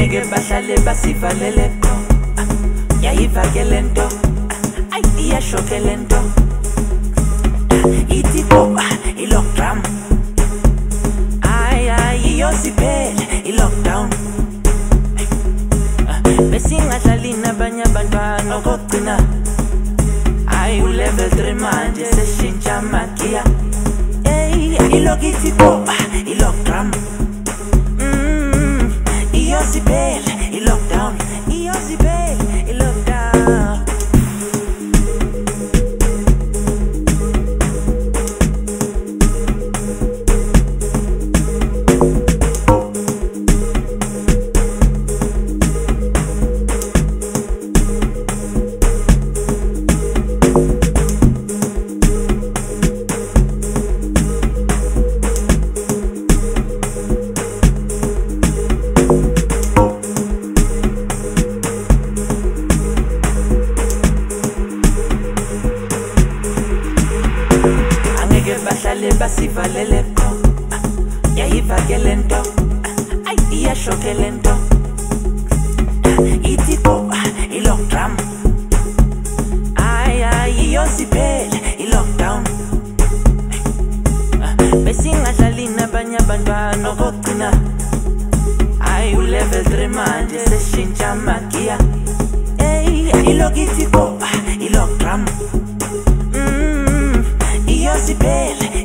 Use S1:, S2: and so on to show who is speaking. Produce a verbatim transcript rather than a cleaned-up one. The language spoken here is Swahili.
S1: angeke bahlale basivalele qho yayivakele nto ay iyashokele nto ithi boba i-lockdown ay ay iyosiphele i-lockdown besingadlali nabanye abantwana okugcina ay u-level three manje seshintsha magia ey ilokithi boba i-lockdown mm iyosiphele i-lockdown iyosiphele i-lockdown bahlale basivalele qho yayivakele nto ay iyashokele nto ithi boba i-lockdown ay ay iyosiphele i-lockdown besingadlali nabanye abantwana okugcina ay u-level three manje seshintsha magia ey ilokithi boba i-lockdown mm iyosiphele